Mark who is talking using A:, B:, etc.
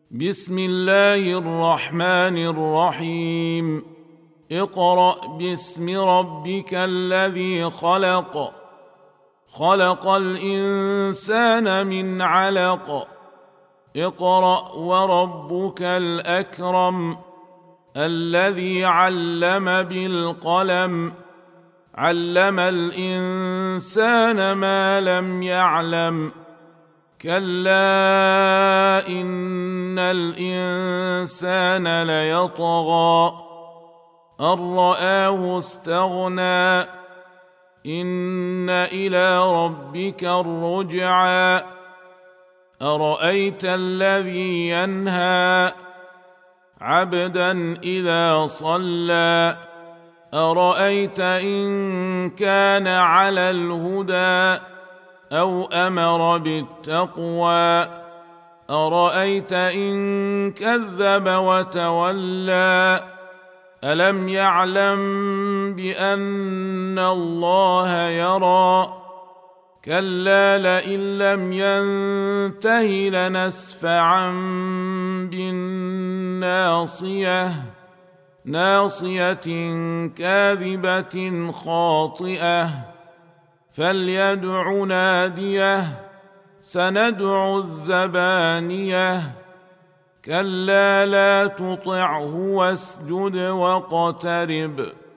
A: بسم الله الرحمن الرحيم. اقرأ باسم ربك الذي خلق، خلق الإنسان من علق. اقرأ وربك الأكرم الذي علم بالقلم، علم الإنسان ما لم يعلم. كلا إن الإنسان ليطغى أن رآه استغنى. إن إلى ربك الرجعى. أرأيت الذي ينهى عبدا إذا صلى، أرأيت إن كان على الهدى أو أمر بالتقوى، أرأيت إن كذب وتولى. ألم يعلم بأن الله يرى. كلا لئن لم ينته لنسفعا بالناصية، ناصية كاذبة خاطئة. فليدع ناديه سندع الزبانية. كلا لا تطعه واسجد واقترب.